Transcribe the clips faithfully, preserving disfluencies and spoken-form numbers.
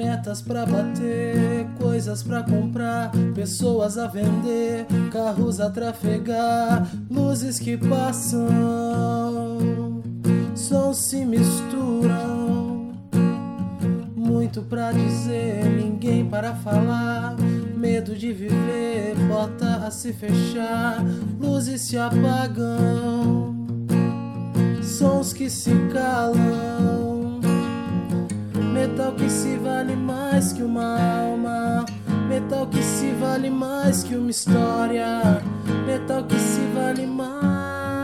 Metas pra bater, coisas pra comprar, pessoas a vender, carros a trafegar, luzes que passam, sons se misturam. Muito pra dizer, ninguém para falar, medo de viver, porta a se fechar, luzes se apagam, sons que se calam. Metal que se vale mais que uma alma, metal que se vale mais que uma história, metal que se vale mais.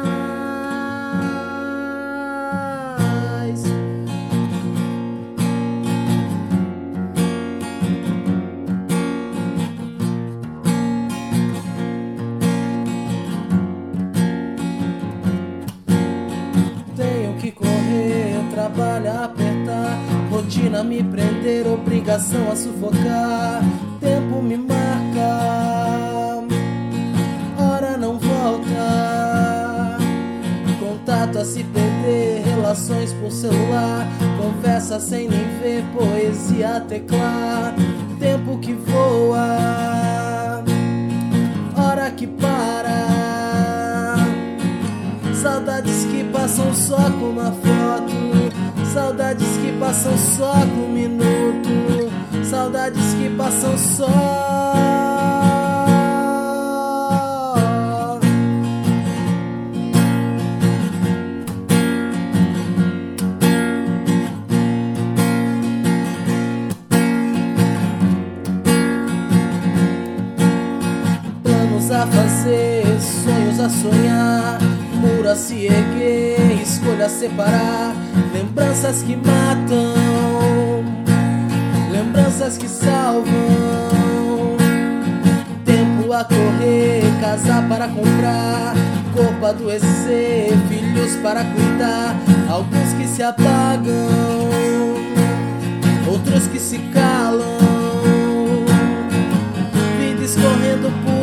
Tenho que correr, trabalhar, apertar, rotina me prender, obrigação a sufocar. Tempo me marca, hora não volta. Contato a se perder, relações por celular, conversa sem nem ver, poesia a teclar. Tempo que voa, hora que para. Saudades que passam só com uma foto, saudades que passam só com um minuto, saudades que passam só. Planos a fazer, sonhos a sonhar, muro a se erguer, escolha a separar. Lembranças que matam, lembranças que salvam. Tempo a correr, casa para comprar, corpo a adoecer, filhos para cuidar. Alguns que se apagam, outros que se calam. Vida escorrendo por